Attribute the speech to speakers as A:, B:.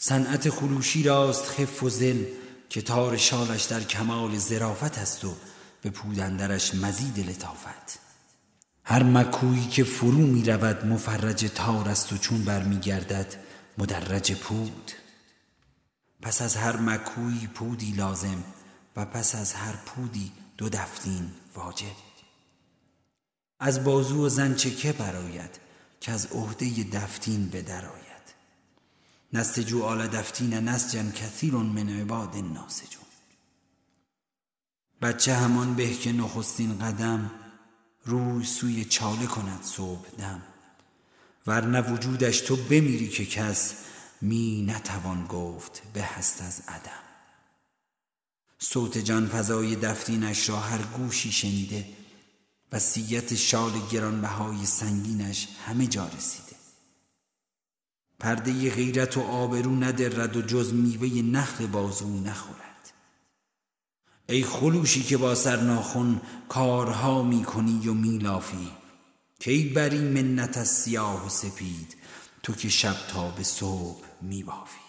A: صنعت خروشی راست خف و ذل، که تار شالش در کمال ظرافت است و به پودندرش مزید لطافت. هر مکویی که فرو می رود مفرج تار است و چون بر می گردد مدرج پود. پس از هر مکویی پودی لازم و پس از هر پودی 2 دفتین واجب. از بازو و زنچه که براید که از عهده دفتین به درآید. نستجو آل دفتین نسجا کثیر من عباد ناسجون. بچه همان به که نخستین قدم روی سوی چاله کند صبح دم. ورنه وجودش تو بمیری که کس می نتوان گفت به هست از عدم. صوت جان فزای دفتینش را هر گوشی شنیده، وصیت شال گرانبهای سنگینش همه جا رسیده. پرده غیرت و آبرو ندرد و جز میوه نخل بازو نخورد. ای خلوشی که با سرناخن کارها می کنی و می لافی، کی بری منت از سیاه و سپید تو که شب تا به صبح می بافی.